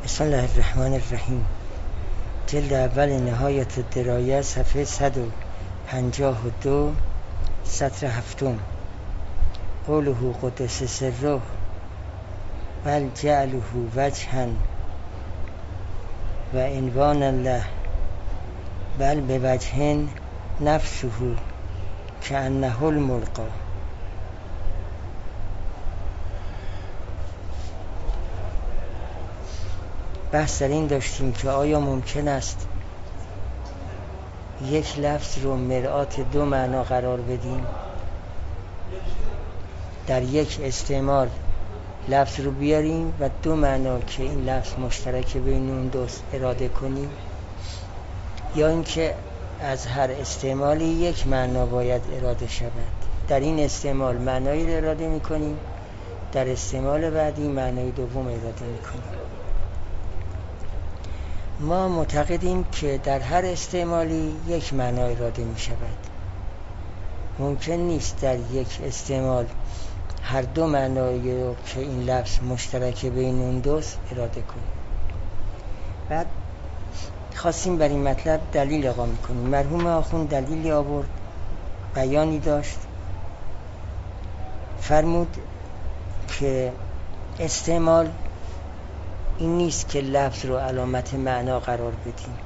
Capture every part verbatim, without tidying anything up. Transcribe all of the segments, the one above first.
بسم الله الرحمن الرحیم. جلد اول نهایت الدرایه، صفحه صد و پنجاه و دو، سطر هفتم. قوله قدس سره بل جعله وجها و عنوان الله بل بوجه نفسه کأنه الملقا. بحث در این داشتیم که آیا ممکن است یک لفظ رو مرآت دو معنا قرار بدیم، در یک استعمال لفظ رو بیاریم و دو معنا که این لفظ مشترک بین اون دوست اراده کنیم، یا اینکه از هر استعمالی یک معنا باید اراده شود. در این استعمال معنایی رو اراده میکنیم، در استعمال بعدی معنای دوم اراده میکنیم. ما معتقدیم که در هر استعمالی یک معنا اراده می شود. ممکن نیست در یک استعمال هر دو معنایی رو که این لفظ مشترک بین اون دوست اراده کنیم. بعد خواستیم بر این مطلب دلیل اقامه کنیم. مرحوم آخوند دلیلی آورد، بیانی داشت، فرمود که استعمال این نیست که لفظ رو علامت معنا قرار بدیم،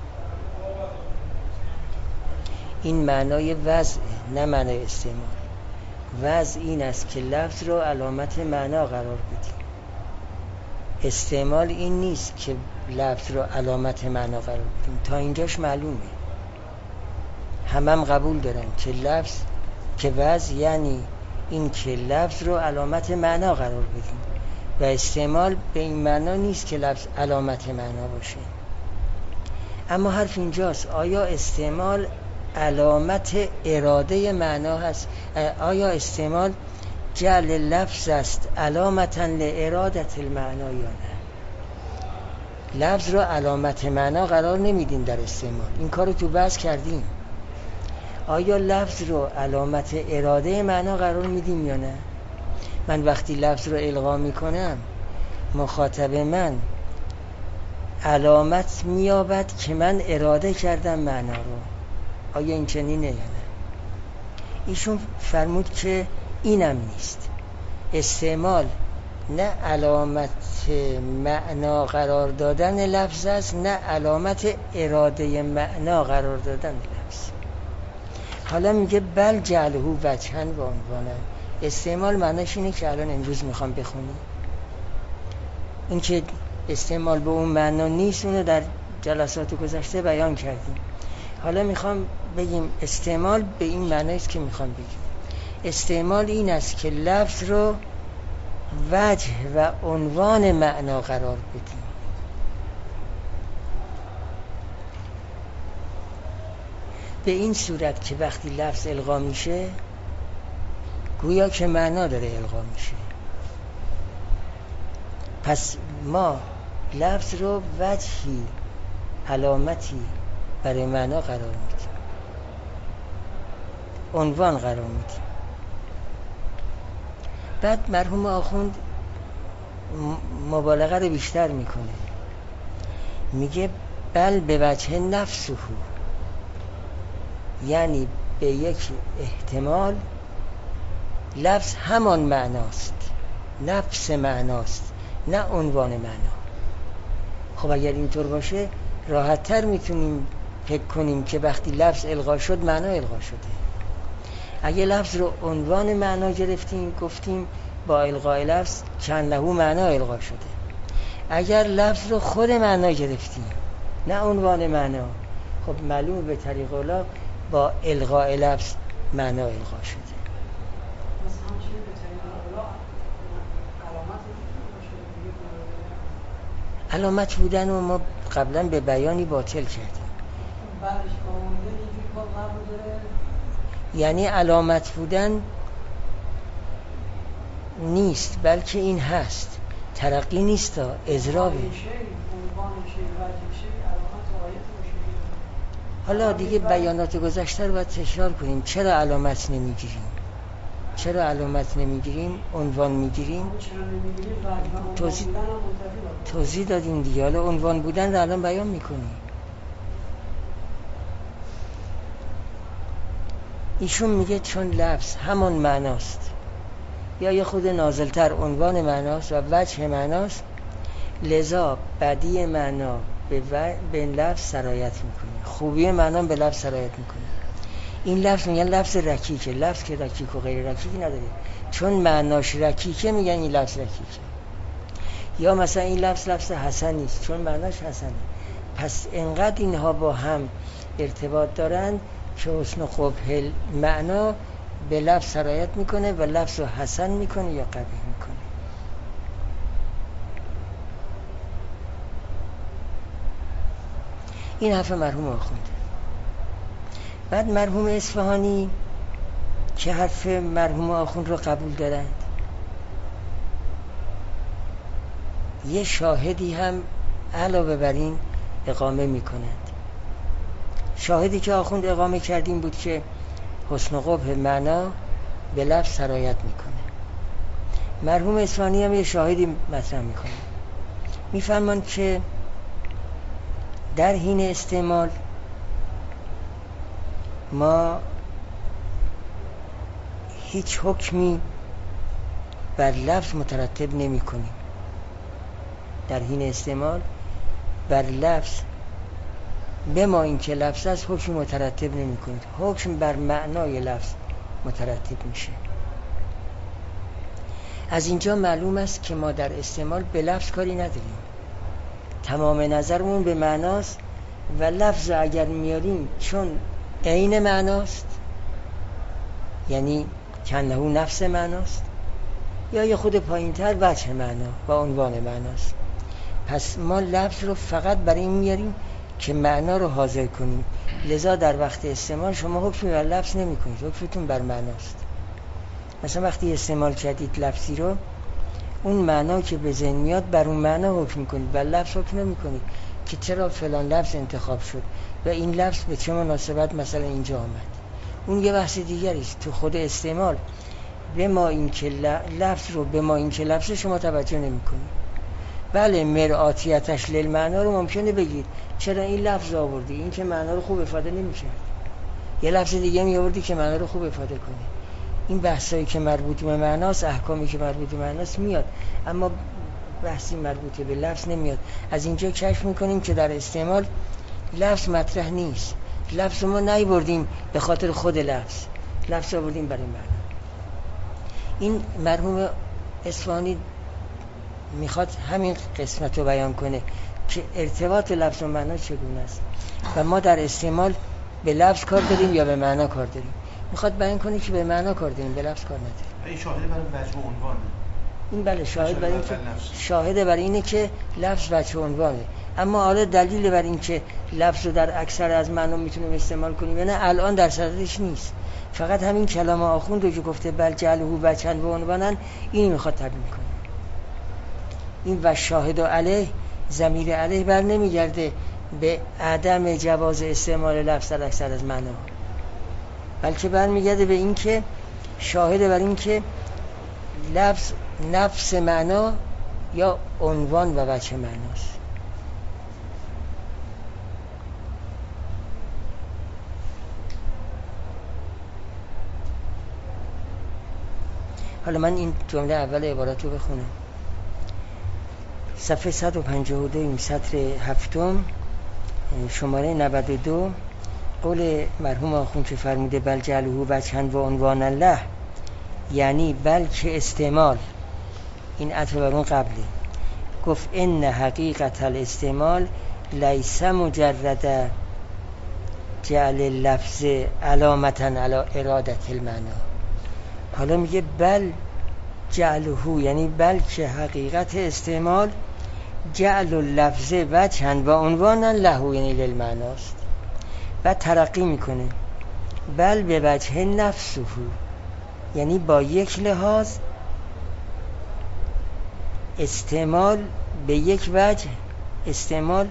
این معنای وضع، نه معنای استعمال. وضع این است که لفظ رو علامت معنا قرار بدیم. استعمال این نیست که لفظ رو علامت معنا قرار بدیم. تا اینجاش معلومه، همه هم قبول دارن که لفظ که وضع یعنی این که لفظ رو علامت معنا قرار بدیم و استعمال به این معنا نیست که لفظ علامت معنا باشه. اما حرف اینجاست، آیا استعمال علامت اراده معنا هست؟ آیا استعمال جعل لفظ است علامتا لارادت المعنا یا نه؟ لفظ رو علامت معنا قرار نمیدیم در استعمال، این کارو تو بحث کردیم. آیا لفظ رو علامت اراده معنا قرار میدیم یا نه؟ من وقتی لفظ رو القا میکنم، مخاطب من علامت میابد که من اراده کردم معنا رو. آیا این چنینه یا نه؟ ایشون فرمود که اینم نیست. استعمال نه علامت معنا قرار دادن لفظ است، نه علامت اراده معنا قرار دادن لفظ. حالا میگه بل جعله وجها و عنوانا. استعمال معنیش اینه که الان امروز میخوام بخونیم. این که استعمال به اون معنا نیست، اونو در جلسات گذشته بیان کردیم. حالا میخوام بگیم استعمال به این معنی است که میخوام بگیم. استعمال این است که لفظ رو وجه و عنوان معنا قرار بدیم. به این صورت که وقتی لفظ القا میشه گویا که معنا داره القا میشه. پس ما لفظ رو وجهی، علامتی برای معنا قرار میدیم، عنوان قرار میدیم. بعد مرحوم آخوند مبالغه رو بیشتر میکنه، میگه بل به وجه نفسه، یعنی به یک احتمال لفظ همان معناست، نفس معناست، نه عنوان معنا. خب اگر اینطور باشه راحت تر میتونیم فکر کنیم که وقتی لفظ القا شد معنا القا شده. اگه لفظ رو عنوان معنا گرفتیم گفتیم با القای لفظ کأنه معنا القا شده. اگر لفظ رو خود معنا گرفتیم نه عنوان معنا، خب معلومه به طریق اولا با القای لفظ معنا القا شده. علامت بودن و ما قبلا به بیانی باطل کردیم. یعنی علامت بودن نیست، بلکه این هست، ترقی نیست، اضرابه. حالا دیگه بیانات گذشته رو باید تکرار کنیم. چرا علامت نمیگیریم؟ چرا علامت نمیگیریم؟ عنوان میگیریم؟ توضیح توضیح دادیم دیگه. حالا عنوان بودن رو الان بیان میکنیم. ایشون میگه چون لفظ همان معناست، یا یه خود نازلتر عنوان معناست و وجه معناست، لذا بدی معنا به, و... به لفظ سرایت میکنه، خوبی معنا به لفظ سرایت میکنه. این لفظ میگن لفظ رکیکه. لفظ که رکیک و غیر رکیک نداره، چون معناش رکیکه میگن این لفظ رکیکه. یا مثلا این لفظ لفظ حسن نیست، چون معناش حسنه. پس انقدر اینها با هم ارتباط دارن که حسن و قبح معنا به لفظ سرایت میکنه و لفظ رو حسن میکنه یا قبیح میکنه. این حرف مرحوم آخونده. بعد مرحوم اصفهانی که حرف مرحوم آخوند رو قبول دارند، یه شاهدی هم علاوه بر این اقامه میکنند. شاهدی که آخوند اقامه کردیم بود که حسن و قبح معنا به لفظ سرایت میکنه. مرحوم اصفهانی هم یه شاهدی مطرح میکنه، میفرمان که در حین استعمال ما هیچ حکمی بر لفظ مترتب نمی کنیم. در حین استعمال بر لفظ به ما این که لفظ است حکم مترتب نمی کنید، حکم بر معنای لفظ مترتب میشه. از اینجا معلوم است که ما در استعمال به لفظ کاری نداریم، تمام نظرمون به معناست و لفظ اگر میاریم چون عین معناست، یعنی کنه نفس معناست، یا یه خود پایینتر وجه معنا و عنوان معناست. پس ما لفظ رو فقط برای این میاریم که معنا رو حاضر کنیم. لذا در وقت استعمال شما حکمی بر لفظ نمی کنید، حکمتون بر معناست. مثلا وقتی استعمال کردید لفظی رو، اون معنا که به ذهن میاد بر اون معنا حکم کنید، بر لفظ حکم نمی کنید که چرا فلان لفظ انتخاب شد و این لفظ به چه مناسبت مثلا اینجا آمد. اون یه بحث دیگری است. تو خود استعمال به ما این که لفظ رو به ما این که لفظ شما توجه نمی کنید. بله مرآتیتش للمعنا رو ممکنه بگید چرا این لفظ آوردی، این که معنا رو خوب افاده نمیشه، یه لفظ دیگه می آوردی که معنا رو خوب افاده کنه. این بحثایی که مربوط به معناست، احکامی که مربوط به معناست میاد، اما بحثی مربوط به لفظ نمیاد. از اینجا کشف میکنیم که در استعمال لفظ مطرح نیست. لفظ ما نیاوردیم به خاطر خود لفظ، لفظ آوردیم برای معنا. این مرحوم اصفهانی میخواد همین قسمت رو بیان کنه که ارتباط لفظ و معنا چگونه است و ما در استعمال به لفظ کار داریم یا به معنا کار داریم. میخواد بیان کنه که به معنا کار داریم، به لفظ کار نداریم. این شاهد برای وجه و عنوانه. این بله شاهد برای این که شاهد برای اینه که لفظ وجه و عنوانه. اما حالا دلیل بر این که لفظ رو در اکثر از معنا میتونیم استعمال کنیم یا نه الان در صدرش نیست. فقط همین کلام آخوند رو که گفته بل جعله وجها و عنوانا، این میخواد تعبیر کنه. این و شاهد علیه، ضمیر علیه بر نمیگرده به عدم جواز استعمال لفظ در اکثر از معنا، بلکه برمیگرده به این که شاهد بر این که لفظ نفس معنا یا عنوان و وجه معناست. حالا من این جمله اول عبارت رو بخونم. صفحه صد و پنجاه و دو این سطر هفتم شماره نود و دو، قول مرحوم آخوند که فرموده بل جعله وجها و عنوان الله، یعنی بلکه استعمال، این عطف بر اون قبله، گفت ان حقیقت الاستعمال لیس مجرد جعل اللفظ علامتا علی ارادت المعنا. حالا میگه بل جعله، یعنی بلکه حقیقت استعمال جعل اللفظ وجها و عنوانا له، یعنی للمعناست. و ترقی میکنه بل به وجه نفسه، یعنی با یک لحاظ استعمال به یک وجه، استعمال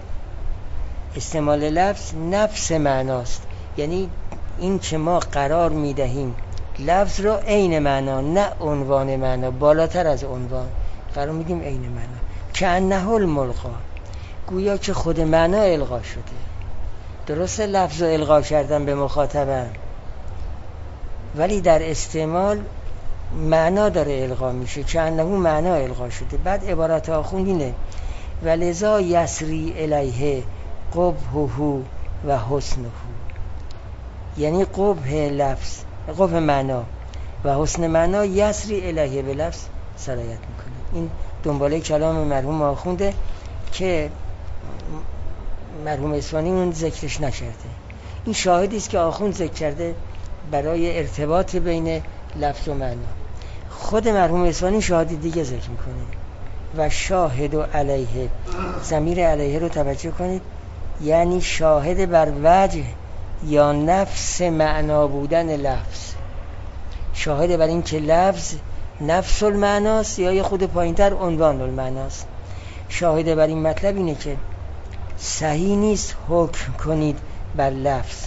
استعمال لفظ نفس معناست، یعنی این که ما قرار میدهیم لفظ رو عین معنا، نه عنوان معنا، بالاتر از عنوان قرار میدیم عین معنا. کأنه الملقا، گویا که خود معنا القا شده. درسته لفظ رو القا کردن به مخاطبم، ولی در استعمال معنا داره القا میشه، کأنه معنا القا شده. بعد عبارت آخوند اینه ولذا یسری الیه قبحه و حسنه، یعنی قبح لفظ، قبح معنا و حسن معنا یسری الیه به لفظ سرایت میکنه. این دنباله کلام مرحوم آخونده که مرحوم اصفهانی اون ذکرش نکرده. این شاهدی است که آخوند ذکر کرده برای ارتباط بین لفظ و معنا. خود مرحوم اصفهانی شاهدی دیگه ذکر میکنه و شاهد و علیه، ضمیر علیه رو توجه کنید، یعنی شاهد بر وجه یا نفس معنا بودن لفظ، شاهد بر این که لفظ نفس المعناست یا یه خود پایینتر عنوان المعناست. شاهد بر این مطلب اینه که صحیح نیست حکم کنید بر لفظ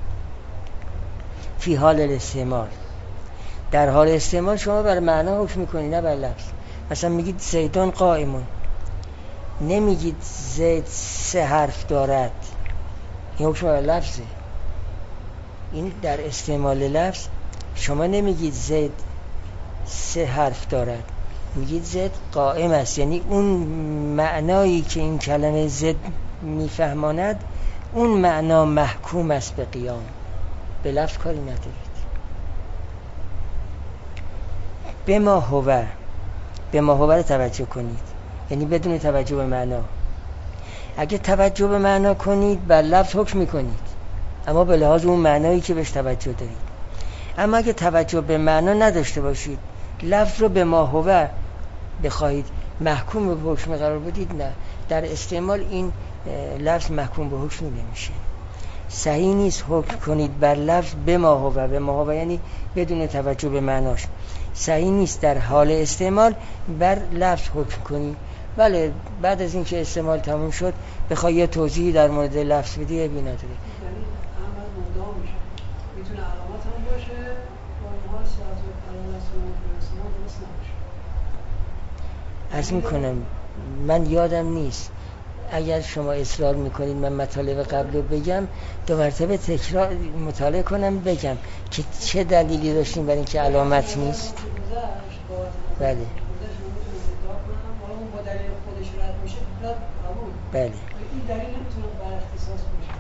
فی حال الاستعمال، در حال استعمال شما بر معنا حکم میکنید نه بر لفظ. مثلا میگید زیدان قائمون، نمیگید زید سه حرف دارد، این حکم بر لفظه. این در استعمال لفظ شما نمیگید زید سه حرف دارد، میگید زید قائم است، یعنی اون معنایی که این کلمه زید میفهماند اون معنا محکوم است به قیام، به لفظ کاری ندارید. به ما هو، به ما هو رو توجه کنید، یعنی بدون توجه به معنا. اگه توجه به معنا کنید بر لفظ حکم میکنید، اما به لحاظ اون معنایی که بهش توجه دارید. اما اگه توجه به معنا نداشته باشید، لفظ رو به ما هو بخواهید محکوم به حکم قرار بدید، نه، در استعمال این لفظ محکوم به حکم نمیشه. صحیح نیست حکم کنید بر لفظ به ما هو، به ما هو یعنی بدون توجه به معناش. صحیح نیست در حال استعمال بر لفظ حکم کنید. بله بعد از اینکه استعمال تموم شد بخوای یه توضیحی در مورد لفظ بدی ابی نداره. میتونه علامت هم باشه و اونها ساعت و قرار است و فرستمان درست نباشه. عرض میکنم من یادم نیست، اگر شما اصرار میکنید من مطالب قبل رو بگم دو مرتبه تکرار مطالعه کنم بگم که چه دلیلی داشتیم برای اینکه علامت نیست. بله بله این دلیل نمیتونه بر اختصاص باشه.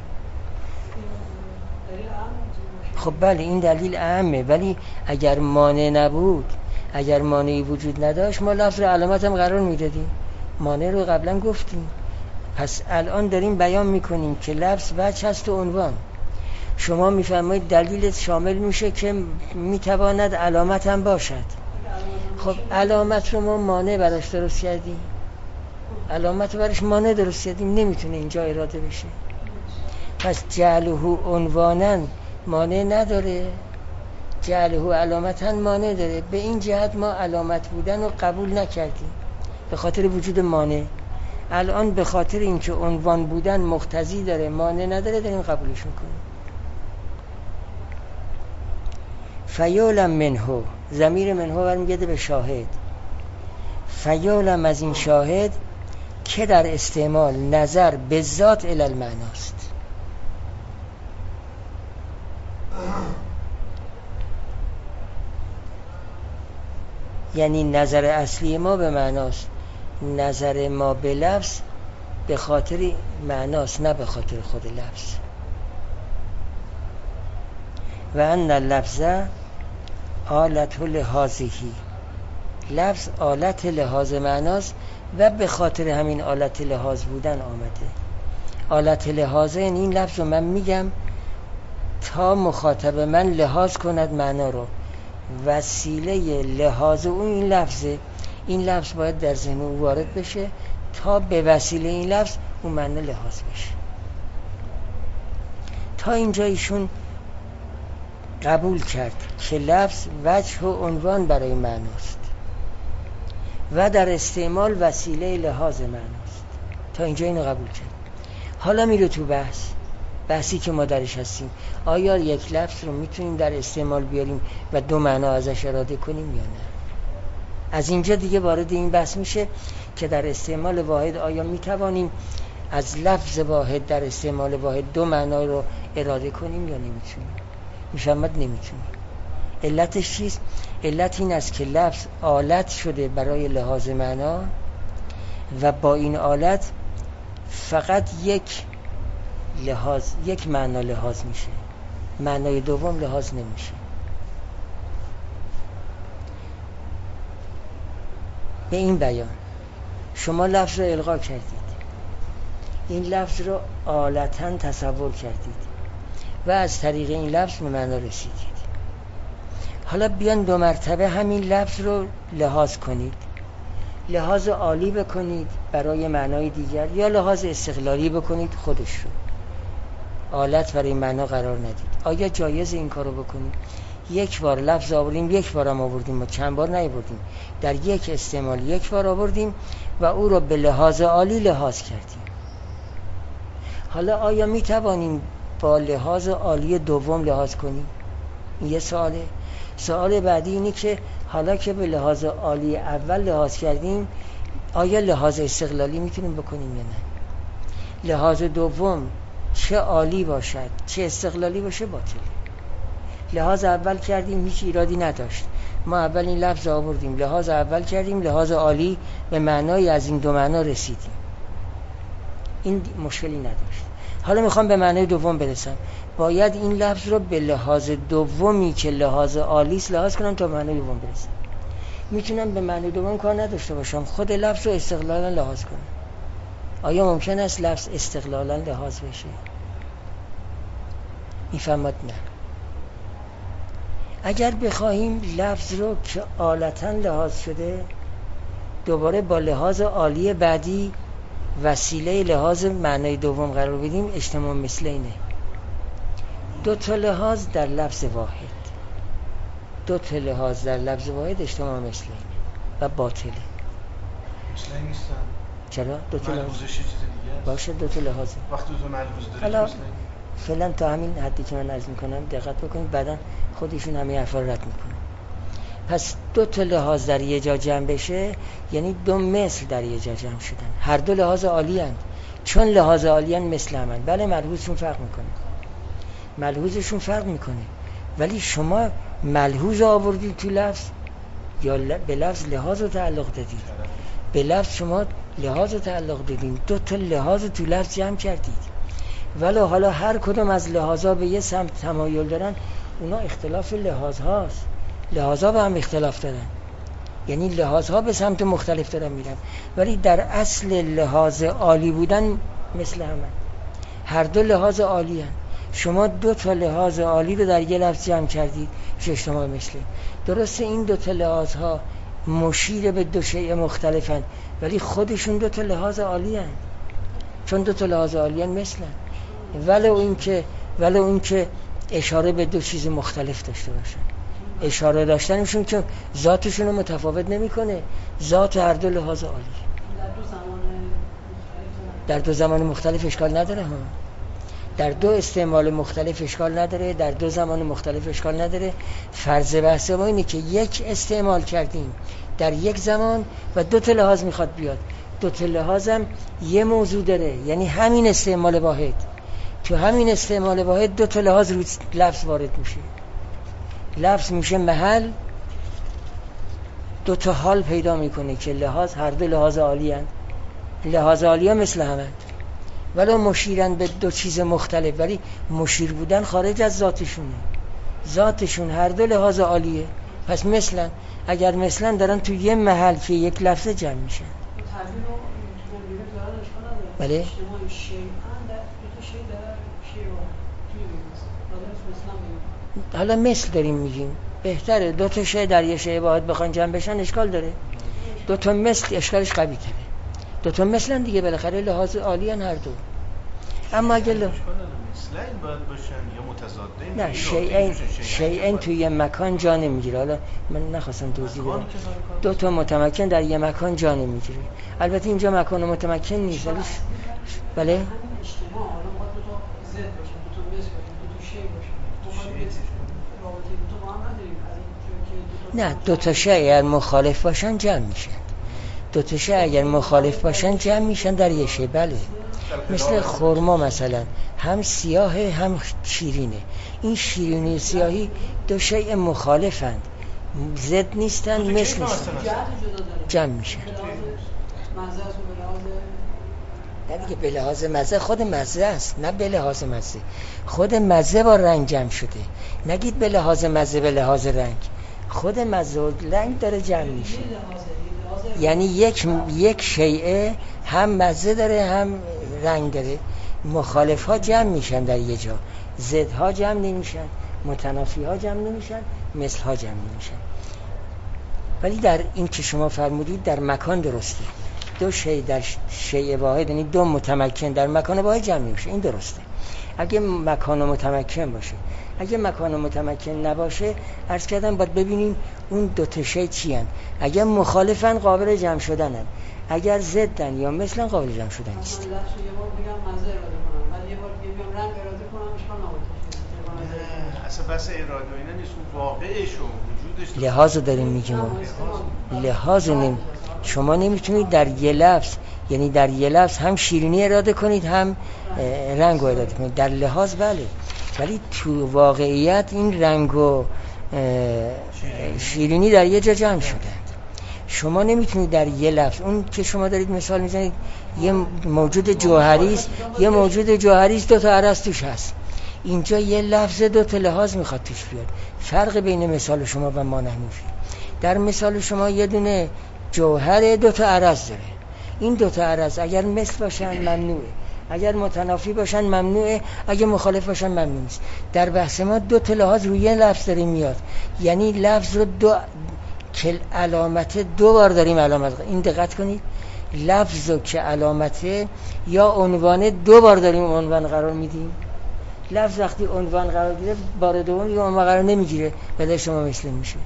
دلیل عام. خب بله این دلیل عامه، ولی اگر مانع نبود، اگر مانعی وجود نداشت ما لفظ رو علامت هم قرار میدادیم. مانع رو قبلا گفتیم، پس الان داریم بیان میکنیم که لفظ وجه هست و عنوان. شما میفرمایید دلیلت شامل میشه که میتواند علامت هم باشد. خب علامت رو ما مانع براش درست کردیم، علامت رو براش مانع درست کردیم، نمیتونه اینجا اراده بشه. پس جعله عنواناً مانع نداره، جعله علامتاً مانع داره. به این جهت ما علامت بودن رو قبول نکردیم به خاطر وجود مانع. الان به خاطر اینکه عنوان بودن مقتضی داره مانع نداره داریم قبولش میکنیم. فیولم منهو، ضمیر منهو برمیگرده به شاهد. فیولم از این شاهد که در استعمال نظر به ذات الی المعناست. یعنی نظر اصلی ما به معناست، نظر ما به لفظ به خاطر معناست نه به خاطر خود لفظ. و ان اللفظ آلت لحاظه، لفظ آلت لحاظ معناست و به خاطر همین آلت لحاظ بودن آمده. آلت لحاظه یعنی این لفظ رو من میگم تا مخاطب من لحاظ کند معنا رو، وسیله لحاظ اون این لفظه. این لفظ باید در ذهن او وارد بشه تا به وسیله این لفظ اون معنا لحاظ بشه. تا اینجا ایشون قبول کرد که لفظ وجه و عنوان برای معناست و در استعمال وسیله لحاظ معناست. تا اینجا اینو قبول کرد. حالا میره تو بحث بحثی که ما درش هستیم. آیا یک لفظ رو میتونیم در استعمال بیاریم و دو معنا ازش اراده کنیم یا نه؟ از اینجا دیگه وارد این بحث میشه که در استعمال واحد آیا میتوانیم از لفظ واحد در استعمال واحد دو معنا رو اراده کنیم یا نمیتونیم؟ میفهمد نمیتونیم. علتش چیست؟ علت این است که لفظ آلت شده برای لحاظ معنا و با این آلت فقط یک لحاظ یک معنا لحاظ میشه، معنای دوم لحاظ نمیشه. به این بیان شما لفظ رو القا کردید، این لفظ رو آلتاً تصور کردید و از طریق این لفظ به معنا رسیدید. حالا بیان دو مرتبه همین لفظ رو لحاظ کنید، لحاظ عالی بکنید برای معنای دیگر یا لحاظ استقلالی بکنید، خودش رو آلت برای معنا قرار ندید. آیا جایز این کارو بکنید؟ یک بار لفظ آوردیم، یک بار هم آوردیم و چند بار نیاوردیم، در یک استعمال یک بار آوردیم و او رو به لحاظ عالی لحاظ کردیم. حالا آیا می توانیم با لحاظ عالی دوم لحاظ کنیم؟ این یه سواله. سوال بعدی اینه که حالا که به لحاظ عالی اول لحاظ کردیم، آیا لحاظ استقلالی میتونیم بکنیم یا نه؟ لحاظ دوم چه عالی باشد چه استقلالی باشه باطله. لحاظ اول کردیم هیچ ایرادی نداشت، ما اول این لفظ آوردیم، لحاظ اول کردیم، لحاظ عالی به معنای از این دو معنا رسیدیم، این مشکلی نداشت. حالا میخوام به معنای دوم برسم، باید این لفظ رو به لحاظ دومی که لحاظ عالی است لحاظ کنم تا به معنای دوم برسم. میتونم به معنای دوم کار نداشته باشم، خود لفظ رو استقلالا لحاظ کنم. آیا ممکن است لفظ استقلالا لحاظ بشه؟ میفهمد؟ نه. اگر بخواهیم لفظ رو که آلتاً لحاظ شده دوباره با لحاظ عالی بعدی وسیله لحاظ معنای دوم قرار بدیم، اجتماع مثلینه. دو تا لحاظ در لفظ واحد، دو تا لحاظ در لفظ واحد اجتماع مثلینه و باطله. مثلین نیستن. چرا؟ دو تا لحاظ ملحوظش چیز دیگه است. باشه، دو تا لحاظ. وقتی دو تا ملحوظ داره حالا مثلین. فعلا تا همین حدی که من عرض میکنم دقت بکنید، بعدا خودشون همه حرفا رو رد میکنن. پس دو تا لحاظ در یه جا جمع بشه یعنی دو مثل در یه جا جمع شدن، هر دو لحاظ عالی هستند. چون لحاظ عالی هستند مثل هم هستند. بله ملحوظشون فرق میکنه، ملحوظشون فرق میکنه، ولی شما ملحوظ آوردید تو لفظ یا به لفظ لحاظ رو تعلق دادید؟ به لفظ شما لحاظ رو تعلق دادید، دو تا لحاظ تو لفظ جمع کردید. ولی حالا هر کدوم از لحاظا به یه سمت تمایل دارن، اونا اختلاف لحاظ هاست، لحاظا به هم اختلاف دارن، یعنی لحاظ ها به سمت مختلف دارن میرن، ولی در اصل لحاظ عالی بودن مثل همه، هر دو لحاظ عالی هن. شما دو تا لحاظ عالی رو در یه لفظ جمع کردید که اجتماع مثله. درسته این دو تا لحاظ ها مشیر به دو شیء مختلفن، ولی خودشون دو تا لحاظ عالی هن، چون دو تا لحاظ عالی هن مثلن، ولو این که ولو این که اشاره به دو چیز مختلف داشته باشن. اشاره داشتنشون که ذاتشون رو متفاوت نمیکنه، ذات هر دو لحاظ عالی. در دو زمان مختلف اشکال نداره ها، در دو استعمال مختلف اشکال نداره، در دو زمان مختلف اشکال نداره. فرض بحث ما اینه که یک استعمال کردیم در یک زمان و دو تا لحاظ میخواد بیاد، دو تا لحاظم یه موضوع داره، یعنی همین استعمال واحد، تو همین استعمال واحد دو تا لحاظ رو لفظ وارد میشه، لفظ میشه محل، دو تا حال پیدا میکنه که لحاظ هر دو لحاظ عالی هستند، لحاظ عالی ها مثل همه ولو مشیرن به دو چیز مختلف، ولی مشیر بودن خارج از ذاتشونه، ذاتشون هر دو لحاظ عالیه. پس مثلا اگر مثلا دارن تو یه محل که یک لفظه جمع میشن. بله حالا مثل داریم میگیم، بهتره دو تا شی در یه شی واحد بخوان جمع بشن اشکال داره، دو تا مثل اشکالش قوی تره، دو تا مثلن دیگه بالاخره لحاظ عالی ان هر دو. اما اگه مثلن باید باشن یا متضادین، نه شیئین شیئین توی یه مکان جا نمیگیره. حالا من نخواستم توضیح بدم، دو تا متمکن در یه مکان جا نمیگیره. البته اینجا مکان متمکن نیست، ولی بله زد باشه، دو تا مس باشه، دو تا شی باشه. رابطه دو تا با هم نداریم. از این که نه، دو تا شی اگر مخالف باشن جمع میشن. دو تا شی اگر مخالف باشن جمع میشن در یه شی. بله. مثل خرما مثلا، هم سیاهه هم شیرینه. این شیرینی سیاهی دو شی مخالفند، ضد نیستن، مثل نیستن، جمع میشن. نه دیگه، به لحاظ مزه خود مزه است، نه به لحاظ مزه. خود مزه با رنگ جمع شده. نگید به لحاظ مزه به لحاظ رنگ. خود مزه و رنگ داره جمع میشه. یعنی یک یک شیء هم مزه داره هم رنگ داره. مخالف ها جمع میشن در یه جا، ضد ها جمع نمیشن، متنافی ها جمع نمیشن، مثل ها جمع نمیشن. ولی در این که شما فرمودید در مکان درسته. دو شی در شیء واحد، یعنی دو متمکن در مکان واحد جمع نمیشه. این درسته اگه مکان متمکن باشه. اگه مکان متمکن نباشه، عرض کردم باید ببینیم اون دو تا شی چی هن. اگر مخالفن قابل جمع شدنن، اگر ضدن یا مثلا قابل جمع شدن نیست. مثلا یه بار میگم مزه اراده کنم، ولی یه بار دیگه میگم رنگ اراده کنم، اشکال نداره. اصلا بس اراده و اینا نیست، اون واقعش و وجودش لحاظو داریم میگیم. لحاظو نمی شما نمیتونید در یه لفظ، یعنی در یه لفظ هم شیرینی اراده کنید هم رنگ رو اراده کنید. در لحاظ بله، ولی تو واقعیت این رنگ و شیرینی در یه جا جمع شده. شما نمیتونید در یه لفظ، اون که شما دارید مثال میزنید یه موجود جوهری است، یه موجود جوهری است دو تا عرض توش هست. اینجا یه لفظ دو تا لحاظ میخواد توش بیاد. فرق بین مثال شما و ما نحنفی. در مثال شما یه دونه جوهر دو تا عرض داره. این دو تا عرض اگر مثل باشن ممنوعه، اگر متنافی باشن ممنوعه، اگر مخالف باشن ممنوع نیست. در بحث ما دو تا لحاظ روی یه لفظ داریم میاد، یعنی لفظ رو دو که علامت دو بار داریم علامت. این دقت کنید، لفظ رو که علامت یا عنوان دو بار داریم عنوان قرار میدیم. لفظ وقتی عنوان قرار گیره بار دوم یا عنوان قرار نمیگیره، بله شما مثل میشه.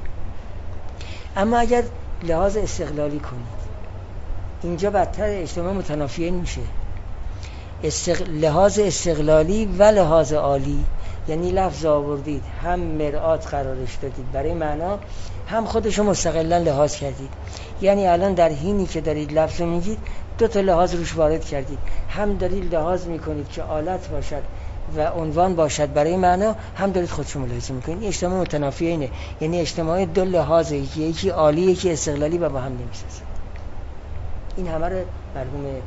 اما اگر لحاظ استقلالی کنید، اینجا بدتر اجتماع متنافیین میشه. استق... لحاظ استقلالی و لحاظ عالی، یعنی لفظ آوردید هم مرآت قرارش دادید برای معنا، هم خودشو مستقلا لحاظ کردید. یعنی الان در حینی که دارید لفظ میگید دو تا لحاظ روش وارد کردید، هم دارید لحاظ میکنید که آلت باشد و عنوان باشد برای معنا، هم دارید خودشو ملاحظه میکنید. این اجتماع متنافیینه، یعنی اجتماع دو لحاظه، یکی یکی عالی یکی استقلالی و با هم نمیسازه. این همه رو مرحوم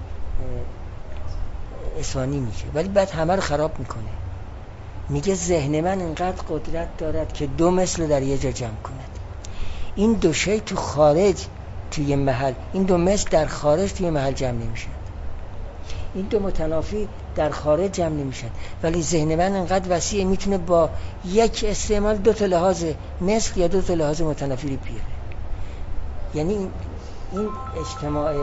اصفهانی میگه، ولی بعد همه رو خراب میکنه. میگه ذهن من اینقدر قدرت دارد که دو مثل در یه جا جمع کند. این دو شی تو خارج توی محل، این دو مثل در خارج توی محل جمع نمیشن. این دو متنافی در خارج جمع نمیشن، ولی ذهن من اینقدر وسیعه میتونه با یک استعمال دو تا لحاظ مثل یا دو تا لحاظ متنافی رو بیاره. یعنی این اجتماع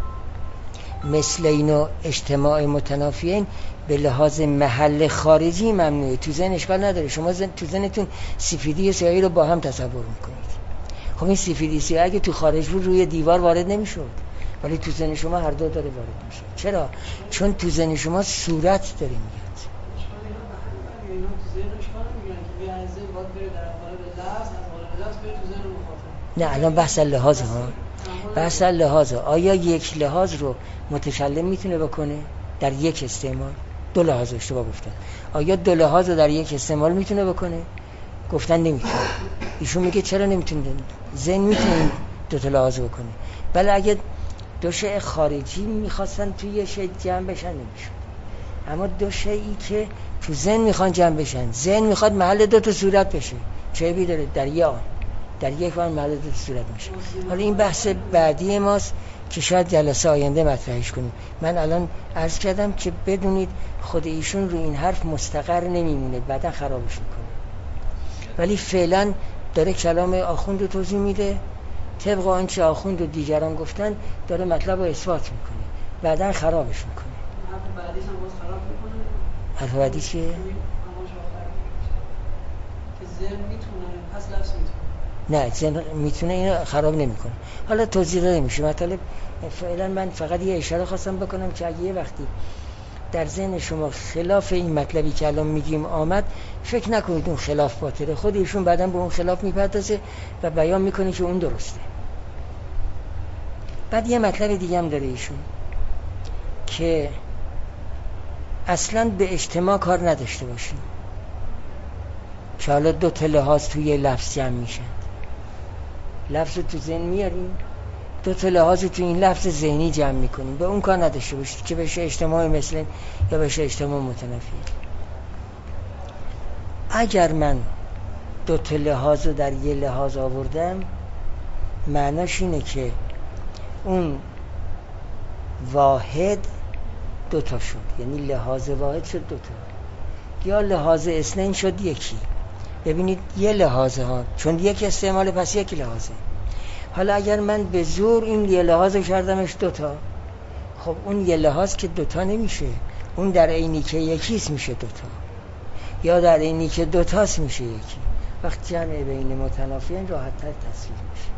مثلین و اجتماع متنافیین به لحاظ محل خارجی ممنوعه. تو ذهن اشکال نداره، شما زن... تو ذهنتون سفیدی و سیاهی رو با هم تصور میکنید. خب این سفیدی سیاهی اگه تو خارج بود روی دیوار وارد نمیشد، ولی تو ذهن شما هر دو داره وارد میشه. چرا؟ چون تو ذهن شما صورت داره میاد. نه الان بحث لحاظ ها، بحث لحاظ ها. آیا یک لحاظ رو متکلم میتونه بکنه در یک استعمال؟ دو لحاظ اشتباه گفتن. آیا دو لحاظ رو در یک استعمال میتونه بکنه؟ گفتن نمیتونه. ایشون میگه چرا نمیتونه؟ ذهن میتونه دو تا لحاظ بکنه. بله اگه دو شیء خارجی میخواستن توی یه شیء جمع بشن نمیشون. اما دو شیئی که تو ذهن میخوان جمع بشن، ذهن میخواد محل دو تا صورت بشه، چه بی داره در یه آن در یک آن محل دو تا صورت میشه. حالا این بحث بعدی ماست که شاید جلسه آینده مطرحش کنیم. من الان عرض کردم که بدونید خود ایشون رو این حرف مستقر نمیمونه، بعدا خرابش میکنه. ولی فعلا داره کلام آخوند رو توضیح میده، طبق آنچه آخوند و دیگران گفتن داره مطلب رو اثبات میکنه، بعدا خرابش میکنه. حرف بعدیش هم باز خراب میکنه. حرف بعدی چیه؟ که ذهن میتونه پس لفظ میتونه. نه ذهن میتونه اینو خراب نمیکنه. حالا توضیح داده میشه. مطلب فعلا من فقط یه اشاره خواستم بکنم که اگه یه وقتی در ذهن شما خلاف این مطلبی که الان میگیم آمد، فکر نکنید اون خلاف باطله. خود ایشون بعداً به اون خلاف میپردازه و بیان میکنه که اون درسته. بعد یه مطلب دیگه هم داره ایشون که اصلاً به اجتماع کار نداشته باشیم، که حالا دو تا لحاظ توی لفظ جمع میشن. لفظ رو تو ذهن میاریم، دو تا لحاظ تو این لفظ ذهنی جمع میکنیم، به اون کار نداشته باشید که بشه اجتماع مثل یا بشه اجتماع متنافی. اگر من دو تا لحاظ رو در یه لحاظ آوردم، معناش اینه که اون واحد دو تا شد، یعنی لحاظ واحد شد دو تا، یا لحاظ اثنین شد یکی. ببینید یه لحاظه ها، چون یک استعمال پس یک لحاظه. حالا اگر من به زور این یه لحاظ رو کردمش دوتا، خب اون یه لحاظ که دوتا نمیشه، اون در عینی که یکیست میشه دوتا، یا در عینی که دوتاست میشه یکی. وقت جمع بین متنافیان راحت تر تصویر میشه.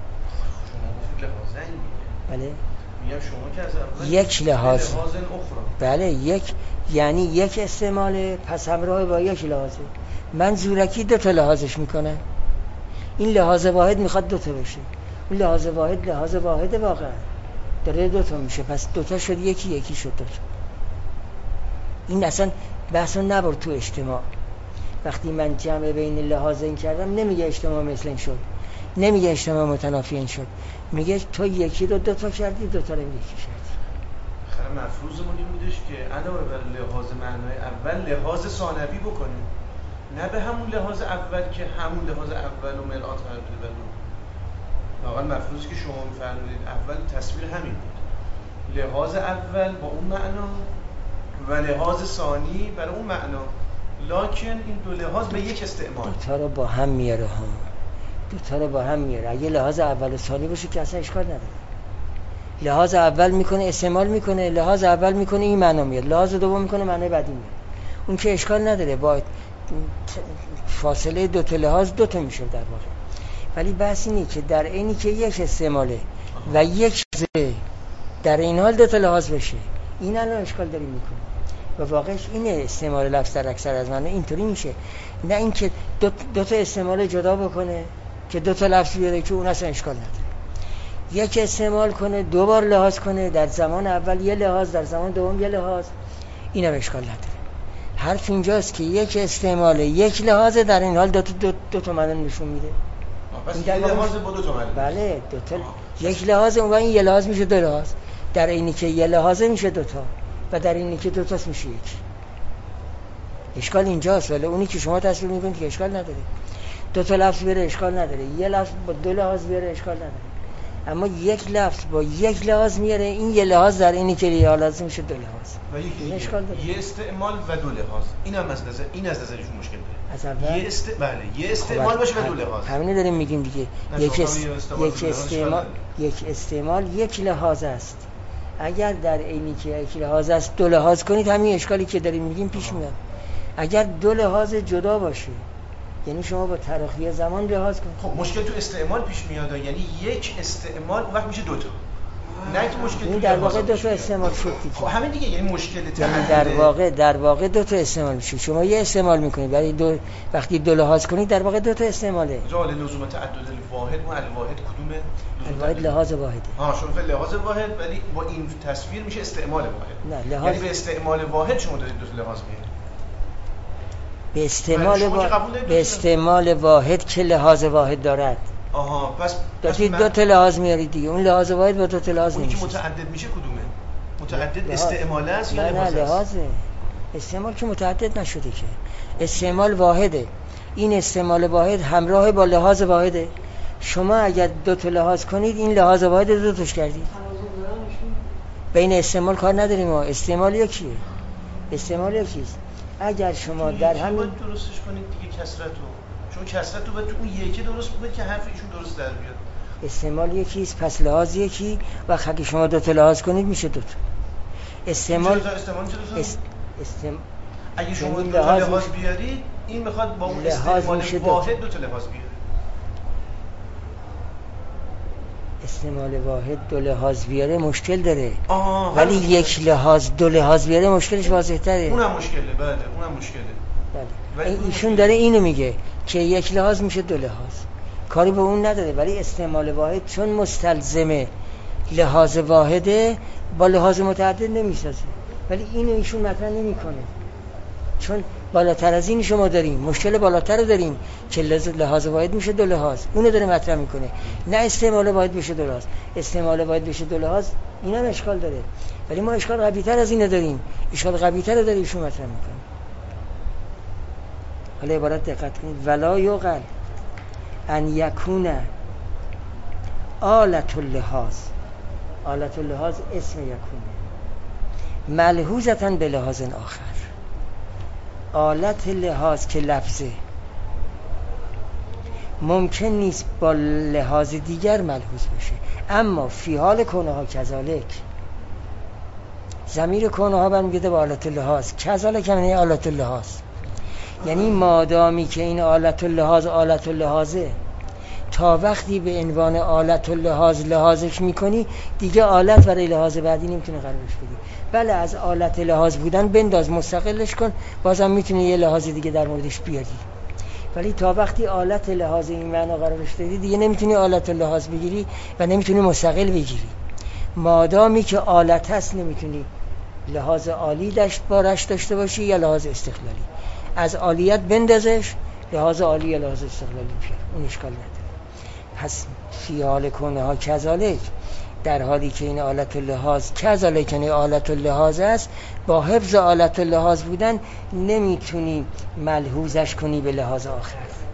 بله میگم شما که از اول یک لحاظ، لحاظ اخرى، بله یک، یعنی یک استعمال پس همراه با یک لحاظه. من زورکی دو تا لحاظش میکنم، این لحاظ واحد میخواد دو تا بشه، اون لحاظ واحد لحاظ واحد واقعا داره دو تا میشه، پس دو تا شد یکی، یکی شد دو تا. این اصلا بحثو نبر تو اجتماع. وقتی من جمع بین لحاظین کردم نمیگه اجتماع مثل این شد، نمیگه اجتماع متنافی این شد، میگه تو یکی رو دو تا کردی، دو تا رو یکی کردی. خیلی مفروضمون این بودش که علاوه بر لحاظ معنای اول لحاظ ثانوی بکنیم، نه به همون لحاظ اول که همون لحاظ اول و مرآت قرار بده بر اون. واقعا مفروضی که شما می‌فرمایید اول تصویر همین بود، لحاظ اول با اون معنا و لحاظ ثانی برای اون معنا، لکن این دو لحاظ به یک استعمال دو تا رو با هم میاره ها، دو تا رو با هم میاره. اگه لحاظ اول و ثانی باشه که اصلا اشکال نداره. لحاظ اول میکنه استعمال میکنه، لحاظ اول میکنه این معنا میاد، لحاظ دوم میکنه معنای بعدی میاد، اون که اشکال نداره. با فاصله دو تا لحاظ دو تا میشه در واقع. ولی بحث اینه که در اینی که یک استعماله و یک زه در این حال دو تا لحاظ بشه، این الان اشکال داری میکنه و واقعش اینه. استعمال لفظ در اکثر از معنی اینطوری میشه، نه اینکه دو, دو تا استعمال جدا بکنه که دو تا لفظ بیاره که اون اصلا اشکال نداره. یک استعمال کنه دو بار لحاظ کنه، در زمان اول یه لحاظ، در زمان دوم یه لحاظ، اینم اشکال نداره. حرف اینجاست که یک استعمال یک لحاظ در این حال دو تا دو, دو تا معنی نشون میده. پس این لحاظ با دو تا معنی. بله دو تا یک لحاظ، اون این یه لحاظ میشه دو لحاظ، در اینی که یه لحاظه میشه دو تا و در اینی که دو تاست میشه یک. اشکال اینجاست. ولی اونی که شما تصویر میکنید که اشکال نداره، دو تا لفظ بیاره اشکال نداره، یه لفظ با دو لحاظ بیاره اشکال نداره، اما یک لفظ با یک لحاظ میاره، این یه لحاظ در اینی که یه لحاظ میشه دو لحاظ و یکی اشکال داره. یه استعمال و دو لحاظ، اینم از نظر این از نظرشون مشکل داره. از اول یه است... بله یه استعمال باشه و دو لحاظ. همین داریم میگیم دیگه. یک است... یک استعمال یک استعمال یک لحاظ است. اگر در اینی که یک لحاظ است دو لحاظ کنید، همین اشکالی که داریم میگیم پیش میاد. اگر دو لحاظ جدا باشه، یعنی شما با تراخی زمان لحاظ کنید. خب مشکل تو استعمال پیش میاد، یعنی یک استعمال وقت میشه دو تا. نه که مشکل تو در واقع دو تا استعمال شد دیگه. خب همین دیگه، یعنی مشکل یعنی در واقع در واقع دو تا استعمال میشه. شما یه استعمال میکنید ولی دو وقتی دو لحاظ کنید در واقع دو تا استعماله. جال لزوم تعدد الواحد و الواحد کدومه؟ الواحد لحاظ واحده. ها شما فعل لحاظ واحد، ولی با این تصویر میشه استعمال واحد. نه لحاظ... یعنی به استعمال واحد شما دارید دو تا لحاظ میارید. به استعمال واحد به استعمال واحد که لحاظ واحد دارد. آها پس دو دو تا لحاظ میارید دیگه. اون لحاظ واحد با دو تا لحاظ نمیشه. اون که متعدد میشه کدومه؟ متعدد استعمال است یا لحاظ؟ نه لحاظه. استعمال که متعدد نشده که. استعمال واحده. این استعمال واحد همراه با لحاظ واحده. شما اگر دو تا لحاظ کنید این لحاظ واحد دو تاش کردید. بین استعمال کار نداریم ما. استعمال یکیه. استعمال یکیست. اگر شما در همین درستش کنید دیگه کسرتو، چون کسرتو باید تو اون یکی درست بکنید که حرف ایشون درست در بیاد. استعمال یکیست پس لحاظ یکی و اگه شما دو تا لحاظ کنید میشه دو تا. استعمال استعمال چه است... استعمال اگه شما دو تا لحاظ بیارید این میخواد با اون استعمال واحد دو تا لحاظ بیاره. استعمال واحد دو لحاظ بیاره مشکل داره، ولی یک لحاظ دو لحاظ بیاره مشکلش واضح تره. اونم مشکله. بله اونم مشکله. بله ایشون داره اینو میگه که یک لحاظ میشه دو لحاظ، کاری به اون نداره. ولی استعمال واحد چون مستلزم لحاظ واحده با لحاظ متعدد نمیسازه. ولی اینو ایشون مطرح نمیکنه، چون بالاتر از این شما داریم، مشکل بالاتر رو داریم که لحاظ واحد میشه دو لحاظ، اونو داره مطرح میکنه. نه استعمال واحد بشه دو لحاظ، استعمال واحد بشه دو لحاظ اینا هم اشکال داره. ولی ما اشکال قوی‌تر از اینو داریم، اشکال قوی‌تر رو داره ایشون مطرح میکنه. حالا عبارت دقت کنید: ولا یقل ان یکون آلت اللحاظ، آلت اللحاظ اسم یکونه، ملحوظتاً به لحاظ آخر. آلت لحاظ که لفظه ممکن نیست با لحاظ دیگر ملحوظ بشه، اما فی حال کونها کذالک، ضمیر کونها برمیگرده به آلت لحاظ، کذالک یعنی آلت لحاظ، یعنی مادامی که این آلت لحاظ آلت لحاظه، تا وقتی به عنوان آلت لحاظ لحاظش میکنی دیگه آلت برای لحاظ بعدی نمیتونه قرارش بدی. بله از آلت لحاظ بودن بنداز مستقلش کن، بازم میتونی یه لحاظ دیگه در موردش بیاری. ولی تا وقتی آلت لحاظ این معنا قرارش دادی دیگه نمیتونی آلت لحاظ بگیری و نمیتونی مستقل بگیری. مادامی که آلت هست نمیتونی لحاظ عالی داشت بارش داشته باشی یا لحاظ استقلالی. از عالیت بندازش، لحاظ عالی یا لحاظ استقلالی بیار، اون اشکال نداره. پس فی حال کونها کذالک، در حالی که این آلت اللحاظ کذالک یعنی آلت اللحاظ است، با حفظ آلت اللحاظ بودن نمیتونی ملحوظش کنی به لحاظ آخر،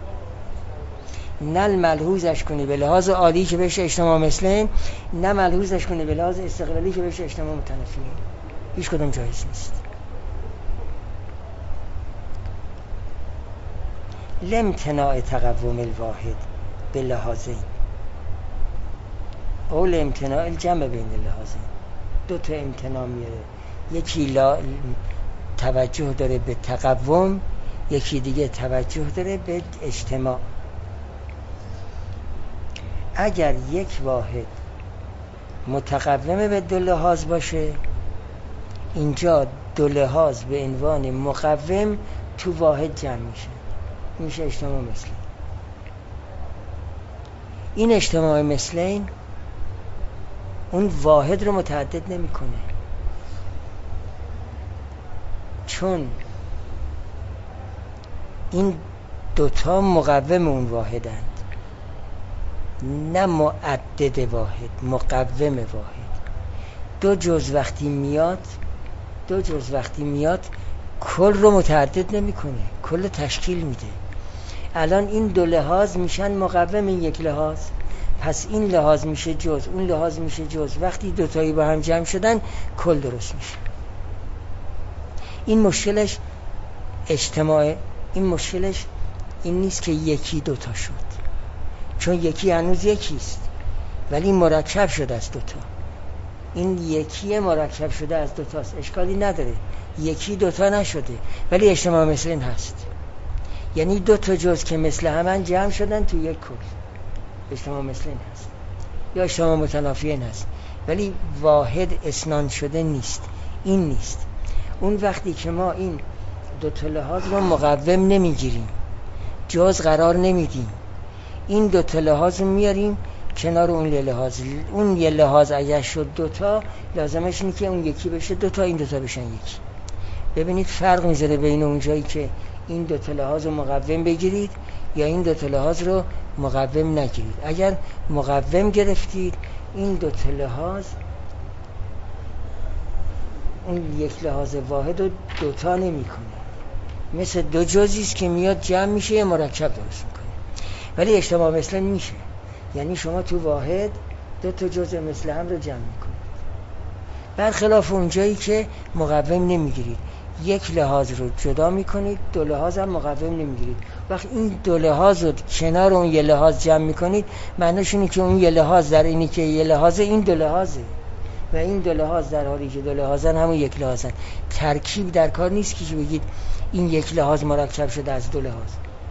نه ملحوظش کنی به لحاظ عالی که بهش اجتماع مثلین، نه ملحوظش کنی به لحاظ استقلالی که بهش اجتماع متنافیین. هیچ کدوم جایز نیست. لامتناع تقوم الواحد به لحاظین اول امتناع الجمع بین لحاظین. دو تا امتناع میاره، یکی لا توجه داره به تقوم، یکی دیگه توجه داره به اجتماع. اگر یک واحد متقوم به دو لحاظ باشه، اینجا دو لحاظ به عنوان مقوم تو واحد جمع میشه، میشه اجتماع مثلی. این اجتماع مثلین اون واحد رو متعدد نمیکنه، چون این دوتا مقوم اون واحدند، نه معدد واحد، مقوم واحد. دو جز وقتی میاد دو جز وقتی میاد کل رو متعدد نمیکنه، کل تشکیل میده. الان این دو لحاظ میشن مقوم این یک لحاظ، پس این لحاظ میشه جز، اون لحاظ میشه جز. وقتی دوتایی با هم جمع شدن کل درست میشه. این مشکلش اجتماع، این مشکلش این نیست که یکی دوتا شد، چون یکی هنوز یکیست ولی مرکب شده از دوتا. این یکی مرکب شده از دوتاست، اشکالی نداره. یکی دوتا نشده ولی اجتماع مثلین هست، یعنی دو تا جز که مثل همن جمع شدن تو یک کل، اجتماع مثلین هست یا اجتماع متنافیین هست، ولی واحد اسنان شده نیست. این نیست. اون وقتی که ما این دو تا لحاظ رو مقوم نمیگیریم، جز قرار نمیدیم، این دو تا لحاظ رو میاریم کنار اون یه لحاظ، اون یه لحاظ اگر شد دوتا لازمش اینه که اون یکی بشه دوتا، این دوتا بشن یکی. ببینید فرق میذاره بین اون جایی که این دو تا لحاظ رو مقوم بگیرید یا این دو تا لحاظ رو مقوم نگیرید. اگر مقوم گرفتید این دو تا لحاظ اون یک لحاظ واحد رو دوتا نمی کنه، مثل دو جزیست که میاد جمع میشه یه مرکب درست میکنه. ولی اجتماع مثل میشه، یعنی شما تو واحد دو تا جزء مثل هم رو جمع میکنید، برخلاف اون جایی که مقوم نمیگیرید، یک لحاظ رو جدا میکنید، دو لحاظ هم مقوم نمیگیرید. وقتی این دو لحاظ رو کنار اون یه لحاظ جمع میکنید معنیش اینه که اون یه لحاظ در اینی که یه لحاظه این دو لحاظه و این دو لحاظ در حالی که دو لحاظن همون یک لحاظن. ترکیب در کار نیست که بگید این یک لحاظ مرکب شده از دو لحاظ.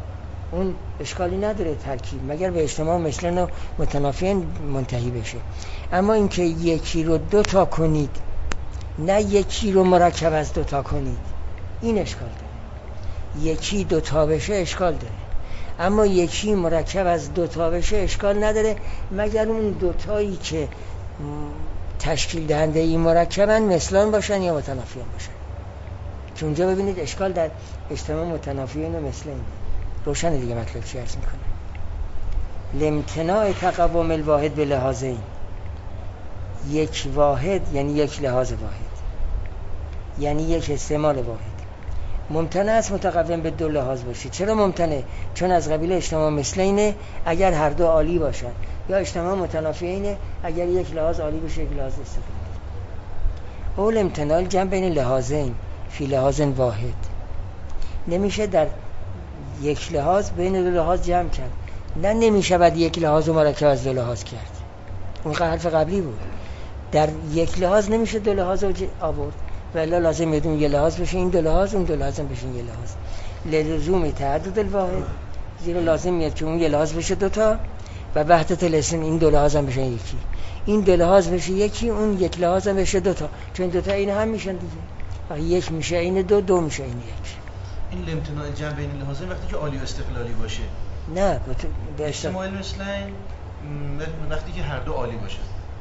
اون اشکالی نداره ترکیب، مگر به اجتماع مثلن و متنافیین منتهی بشه. اما اینکه یکی رو دو تا کنید، نه یکی رو مرکب از دو تا کنید، این اشکال داره. یکی دو تا بشه اشکال داره، اما یکی مرکب از دو تا بشه اشکال نداره، مگر اون دو تایی که تشکیل دهنده این مرکبن مثلان باشن یا متنافیان باشن. که اونجا ببینید اشکال در اجتماع متنافیین و مثلین. روشن دیگه مطلب چی عرض میکنه؟ لامتناع تقوم الواحد به لحاظین، یک واحد یعنی یک لحاظ واحد، یعنی یک استعمال واحد. ممتنع است متقوم به دو لحاظ باشه. چرا ممتنع؟ چون از قبیل اجتماع مثلینه اگر هر دو عالی باشن، یا اجتماع متنافیینه اگر یک لحاظ عالی باشه یک لحاظ استقلالی. اول امتناع جمع بین لحاظین فی لحاظ واحد. نمیشه در یک لحاظ بین دو لحاظ جمع کرد. نه نمیشه بعد یک لحاظ رو مرکب از دو لحاظ کرد. اون حرف قبلی بود. در یک لحاظ نمیشه دو لحاظ رو آورد، ولی لازم میدون یه لحاظ بشه این دو لحاظ، اون دو لحاظ هم بشه یه لحاظ. لزوم تعدد الواحد، زیرا لازم میاد که اون یه لحاظ بشه دوتا و وحدت الاسم این دو لحاظ هم بشه یکی. این دو لحاظ بشه یکی، اون یک لحاظ هم بشه دوتا، چون دوتا این هم میشن دیگه. یک میشه این دو، دو میشه این یک. این لامتناع جمع بین لحاظین وقتی که عالی و استقلالی باشه. نه به اجتماع مثلین وقتی که هر دو عالی باشه.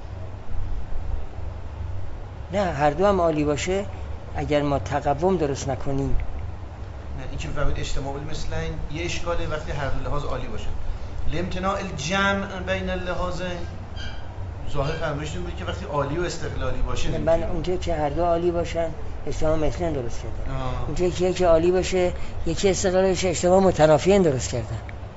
نه هر دو هم عالی باشه اگر ما تقوم درست نکنیم. نه این که بفهمید اجتماع مثلین یه اشکاله وقتی هر دو لحاظ عالی باشه. لامتناع الجمع بین اللحاظین ظاهر فرمایشتون بود که وقتی عالی و استقلالی باشه. من اونجا که هر دو عالی باشن اجتماع مثلین درست کردن. اونجا که یکی عالی باشه یکی استقلالی باشه اجتماع متنافیین درست کردن.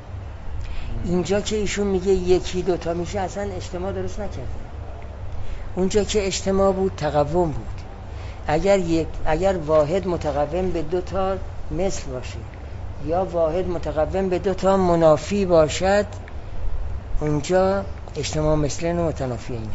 اینجا که ایشون میگه یکی دوتا میشه اصلا اجتماع درست نکردن. اونجا که اجتماع بود تقوم بود. اگر یک اگر واحد متقوم به دو تا مثل باشه یا واحد متقوم به دو تا منافی باشد، اونجا اجتماع مثلین و متنافیینه.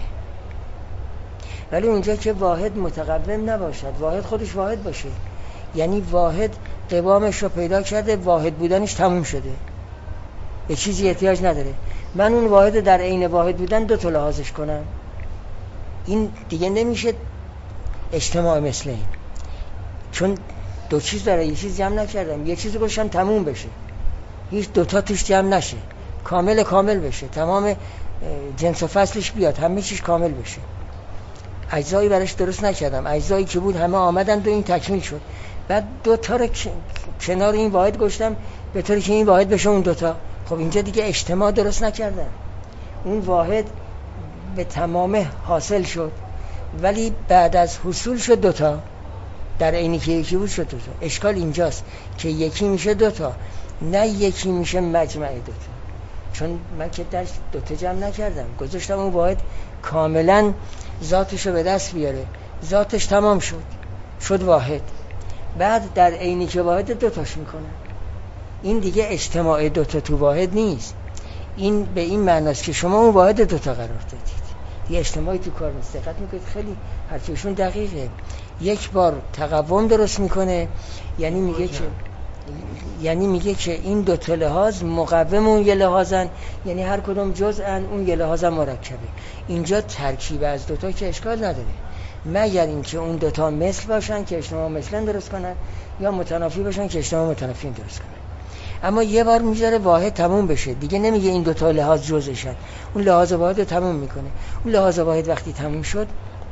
ولی اونجا که واحد متقوم نباشد، واحد خودش واحد باشه، یعنی واحد قوامش رو پیدا کرده، واحد بودنش تموم شده، به چیزی احتیاج نداره. من اون واحد در عین واحد بودن دو تا لحاظش کنم، این دیگه نمیشه اجتماع مثلین، چون دو چیز داره، یه چیز جمع نکردم، یه چیز گوشم تموم بشه، هیچ دوتا توش جمع نشه، کامل کامل بشه، تمام جنس و فصلش بیاد، همه چیز کامل بشه. اجزایی براش درست نکردم، اجزایی که بود همه آمدن و این تکمیل شد. بعد دو تا رو کنار این واحد گذاشتم به طوری که این واحد بشه اون دوتا. خب اینجا دیگه اجتماع درست نکردم، اون واحد به تمام حاصل شد ولی بعد از حصول شد دوتا، در عینی که یکی بود شد دوتا. اشکال اینجاست که یکی میشه دوتا، نه یکی میشه مجمع دوتا، چون من که درش دوتا جمع نکردم، گذاشتم اون واحد کاملا ذاتشو به دست بیاره، ذاتش تمام شد شد واحد، بعد در عینی که واحد دوتاش میکنه. این دیگه اجتماع دوتا تو واحد نیست، این به این معناست که شما اون واحد دوتا قرار دادید، یه اجتماعی تو کار نیست. دقت میکنید خیلی حرفشون دقیقه. یک بار تقوم درست میکنه، یعنی میگه که یعنی میگه که این دو تا لحاظ مقوم اون یه لحاظن، یعنی هر کدوم جزءن اون یه لحاظ مرکبه. اینجا ترکیب از دو تا که اشکال نداره، مگر اینکه اون دو تا مثل باشن که اجتماع مثلن درست کنن، یا متنافی باشن که اجتماع متنافیین درست کنن. اما یه بار میذاره واحد تموم بشه، دیگه نمیگه این دو تا لحاظ جزءشن، اون لحاظ واحد رو تموم میکنه. اون لحاظ واحد وقتی تموم شد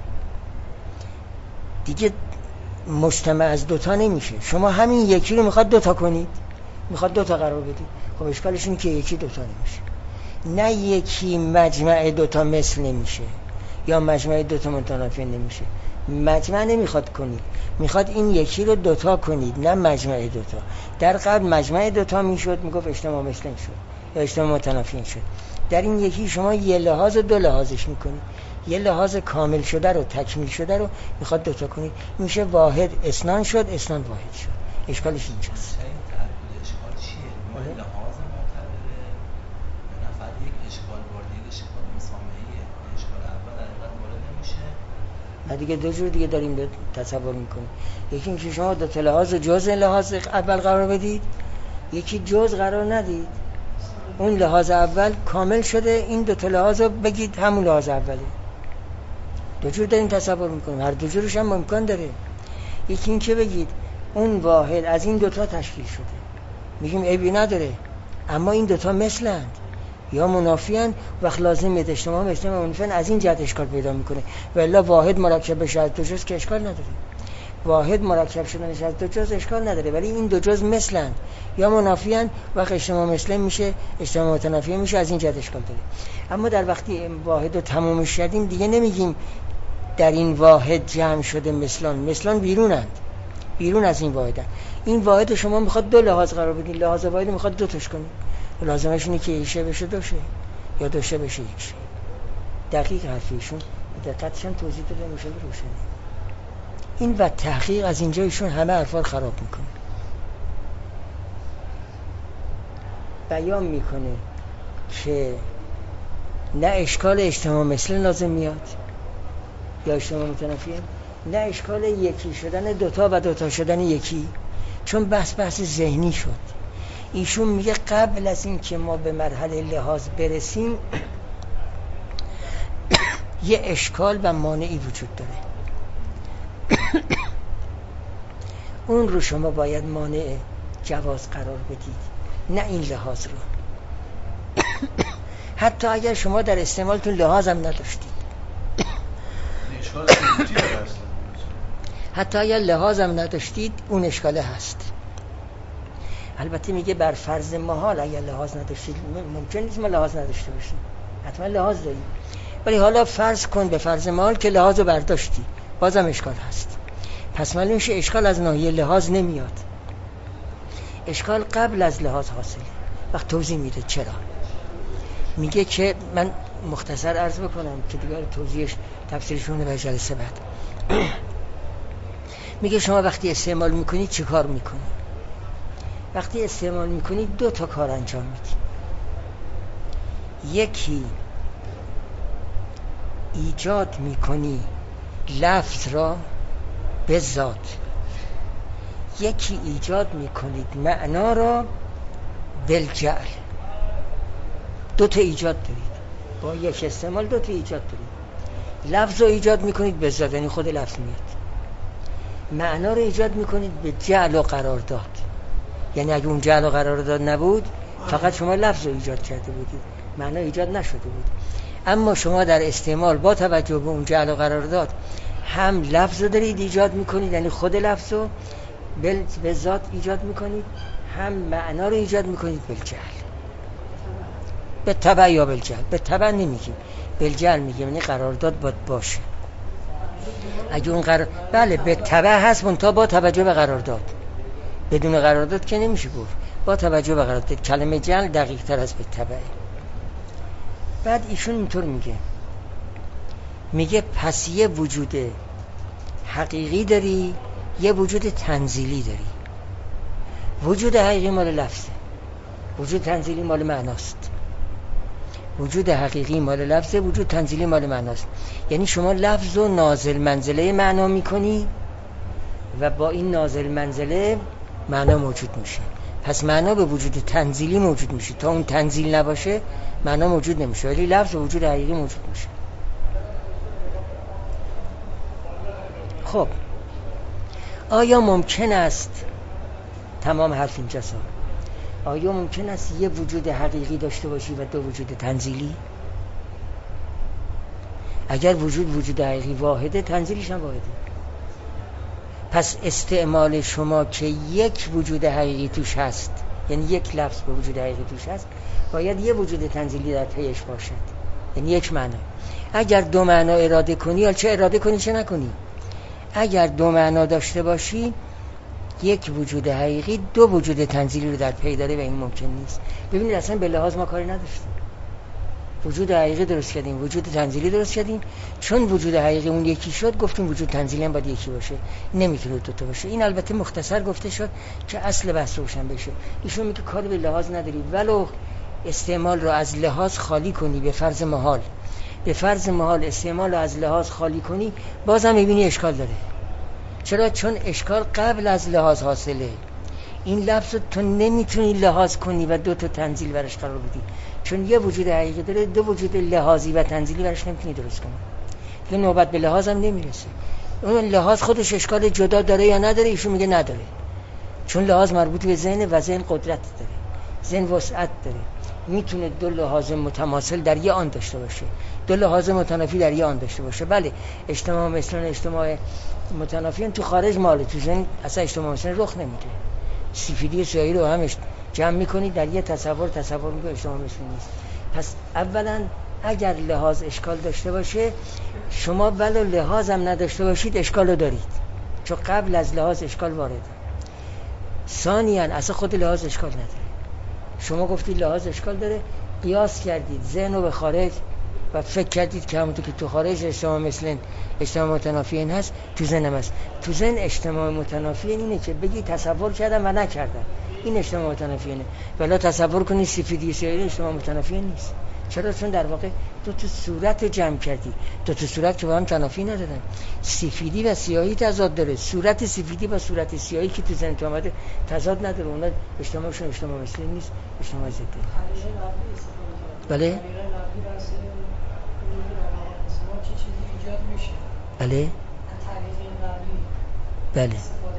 دیگه مجتمع از دوتا نمیشه. شما همین یکی رو میخواد دوتا کنید، میخواد دوتا قرار بدید، خب اشکالش اینه که یکی دوتا نمیشه. نه یکی مجمع دوتا مثل نمیشه یا مجمع دوتا متنافی نمیشه، مجمع نمیخواد کنید، میخواد این یکی رو دوتا کنید، نه مجمع دوتا. در قبل مجمع دوتا میشد، میگفت اجتماع مثلین شد یا اجتماع متنافی شد. در این یکی شما یه لحاظ و دو لحاظش میکنید، یه لحاظ کامل شده رو تکمیل شده رو میخواد دوتا کنید، میشه واحد اسنان شد، اسنان واحد شد. اشکالش اینجاست. اشکال چیه؟ ما لحاظ معتبره یا نه فقط یک اشکال وارد یک اشکال مسامحیه؟ اشکال اول در حقیقت وارد نمیشه. نه دیگه دو جور دیگه داریم به تصور میکنیم. یکی اینکه شما دو تا لحاظ جزء لحاظ اول قرار بدید یکی جز قرار ندید. اون لحاظ اول کامل شده، این دو تا لحاظ رو بگید همون لحاظ اوله. دو جور داریم تصور میکنیم، هر دو جورش هم امکان داره. یکی این که بگید اون واحد از این دوتا تشکیل شده، میگیم عیبی نداره، اما این دوتا مثلند یا منافیان، وقت لازم میاد اجتماع اجتماع منافیان، از این جهت اشکال پیدا میکنه. و الا واحد مرکب بشه از دو جز که اشکال نداره. واحد مرکب شدنش از دو جز اشکال نداره، ولی این دو جز مثلند یا منافیان، وقت اجتماع مثل میشه اجتماع متنافیه میشه، از این جهت اشکال داره. اما در وقتی واحد رو تمومش کردیم دیگه نمیگیم در این واحد جمع شده مثلان. مثلان بیرونند، بیرون از این واحدن. این واحد شما میخواد دو لحاظ قرار بدین، لحاظ واحد میخواد دو تاش کنید، لازمش اینه که یکشه بشه دوشه یا دوشه بشه یکشه. دقیق حرفیشون دقتش هم توضیح داده میشه روشنه. این و تحقیق از اینجا ایشون همه حرفا رو خراب میکنه. بیان میکنه که نه اشکال اجتماع مثل لازم میاد یا اجتماع متنافیه، نه اشکال یکی شدن دوتا و دوتا شدن یکی، چون بحث بحث ذهنی شد. ایشون میگه قبل از این که ما به مرحله لحاظ برسیم یه اشکال و مانعی وجود داره. اون رو شما باید مانع جواز قرار بدید، نه این لحاظ رو. حتی اگر شما در استعمالتون لحاظ هم نداشتید، حتی اگر لحاظ هم نداشتید اون اشکاله هست. البته میگه بر فرض محال اگر لحاظ نداشتید، ممکن نیست ما لحاظ نداشته باشیم، حتما لحاظ داریم، ولی حالا فرض کن به فرض محال که لحاظ رو برداشتی، بازم اشکال هست. پس معلوم میشه اشکال از ناحیه لحاظ نمیاد، اشکال قبل از لحاظ حاصله. وقت توضیح میده چرا. میگه که من مختصر عرض بکنم که دیگر توضیحش تفصیلشون به جلسه بعد. میگه شما وقتی استعمال میکنید چی کار میکنید؟ وقتی استعمال میکنید دو تا کار انجام میدید. یکی ایجاد میکنی لفظ را به ذات، یکی ایجاد میکنید معنا را بالجعل. دو تا ایجاد دارید، با یک استعمال دو تا ایجاد دارید. لفظ رو ایجاد میکنید به ذات، یعنی خود لفظ میاد. معنا رو ایجاد میکنید به جعل و قرارداد، یعنی اگه اون جعل و قرارداد نبود فقط شما لفظ رو ایجاد کرده بودید، معنا ایجاد نشده بود. اما شما در استعمال با توجه به اون جعل و قرارداد هم لفظ رو دارید ایجاد میکنید، یعنی خود لفظ رو به ذات ایجاد میکنید، هم معنا رو ایجاد میکنید بالجعل. به تبع یا بالجعل، به تبع نمیگیم، بالجعل میگیم، یعنی قرارداد باید باشه. اگه اون قرار بله به تبع هست منتها با توجه به قرارداد، بدون قرارداد که نمیشه گفت، با توجه به قرارداد. کلمه جعل دقیق تر از به تبعه. بعد ایشون اینطور میگه، میگه پس یه وجود حقیقی داری، یه وجود تنزیلی داری. وجود حقیقی مال لفظه، وجود تنزیلی مال معناست. وجود حقیقی مال لفظه، وجود تنزیلی مال معناست. یعنی شما لفظ رو نازل منزله معنا میکنی و با این نازل منزله معنا موجود میشه. پس معنا به وجود تنزیلی موجود میشه، تا اون تنزیل نباشه معنا موجود نمیشه، ولی لفظ و وجود حقیقی موجود میشه. خب آیا ممکن است، تمام حرف اینجاست، آیا ممکن است یه وجود حقیقی داشته باشی و دو وجود تنزیلی؟ اگر وجود وجود حقیقی واحده، تنزیلیش هم واحده. پس استعمال شما که یک وجود حقیقی توش هست، یعنی یک لفظ به وجود حقیقی توش هست، باید یه وجود تنزیلی در پیش باشد، یعنی یک معنا. اگر دو معنا اراده کنی، یا چه اراده کنی چه نکنی، اگر دو معنا داشته باشی، یک وجود حقیقی دو وجود تنزیلی رو در پی داره و این ممکن نیست. ببینید اصلا به لحاظ ما کاری نداشتیم، وجود حقیقی درست کردیم، وجود تنزیلی درست کردیم. چون وجود حقیقی اون یکی شد، گفتیم وجود تنزیلی هم باید یکی باشه، نمیتونه دو تا باشه. این البته مختصر گفته شد که اصل بحث روشن بشه. ایشون میگه کاری به لحاظ نداری، ولو استعمال رو از لحاظ خالی کنی، به فرض محال به فرض محال استعمال رو از لحاظ خالی کنی، بازم میبینی اشکال داره. چرا؟ چون اشکال قبل از لحاظ حاصله. این لفظ رو تو نمیتونی لحاظ کنی و دو تا تنزیل برش قرار بدی، چون یه وجود حقیقی داره، دو وجود لحاظی و تنزیلی برش نمیتونی درست کنی. یه نوبت به لحاظ هم نمیرسه. اون لحاظ خودش اشکال جدا داره یا نداره؟ ایشون میگه نداره، چون لحاظ مربوط به ذهن و ذهن قدرت داره، ذهن وسعت داره، میتونه دو لحاظ متماثل در یه آن داشته باشه، دو لحاظ متنافی در یه آن داشته باشه. بله اجتماع مثلا اجتماع متنافی تو خارج ماله، تو ذهن اصلا اجتماع مثلا رخ نمیده. سفیدی سیاهی رو همش جمع میکنی در یه تصور تصور میکنی اجتماع مثلا نیست. پس اولا اگر لحاظ اشکال داشته باشه، شما ولو لحاظ هم نداشته باشید اشکال رو دارید، چون قبل از لحاظ اشکال وارده. ثانیاً اصلا خود لحاظ اشکال نداره. شما گفتید لحاظ اشکال داره، قیاس کردید ذهن رو به خارج و فکر کردید که همونطور که تو خارج اجتماع مثل اجتماع متنافی این هست، تو ذهن هم هست. تو ذهن اجتماع متنافی اینه که بگی تصور کردم و نکردم، این اجتماع متنافی اینه. ولی تصور کنی سفیدی سیاهی اجتماع متنافی نیست. چرا؟ چون در واقع دو تا صورت رو جمع کردی، دو تا صورت که با هم تنافی ندارن. سفیدی و سیاهی تضاد داره، صورت سفیدی با صورت سیاهی که تو ذهن تو اومده تضاد نداره، اونا اجتماعشون اجتماع مثلی نیست، اجتماع ضده. بله بله بله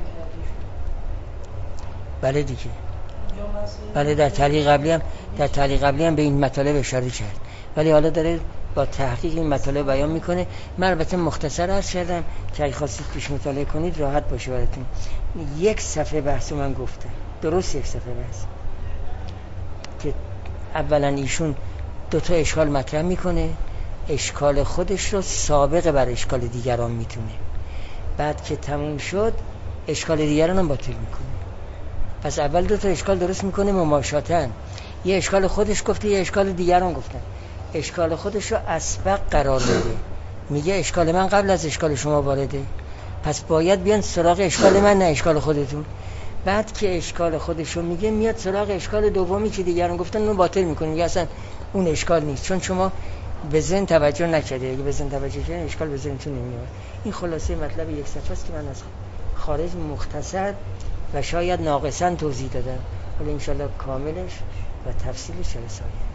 بله دیگه. بله در تعلیق قبلی هم در تعلیق قبلی هم به این مطالب اشاره کرد، ولی حالا داره با تحقیق این مطالب بیان میکنه. من البته مختصر عرض کردم که اگه خواستید پیش مطالعه کنید راحت باشه براتون. یک صفحه بحثو من گفتم، درست یک صفحه بحث، که اولا ایشون دو تا اشکال مطرح میکنه، اشکال خودش رو سابق بر اشکال دیگران میتونه، بعد که تموم شد اشکال دیگران هم باطل میکنه. پس اول دو تا اشکال درست میکنه مماشاتاً، یه اشکال خودش گفته یه اشکال دیگران گفتن، اشکال خودش رو اسبق قرار بده، میگه اشکال من قبل از اشکال شما وارده، پس باید بیان سراغ اشکال من نه اشکال خودتون. بعد که اشکال خودش رو میگه میاد سراغ اشکال دومی که دیگران گفتن، اون باطل میکنه، میگه اصلا اون اشکال نیست، چون شما به ذهن توجه نکرده، اگه به ذهن توجه کردین اشکال به ذهنتون نمیاد. این خلاصه مطلب یک صفحه است که من از خارج مختصر و شاید ناقصاً توضیح دادم، ولی انشالله کاملش و تفصیلش جلسه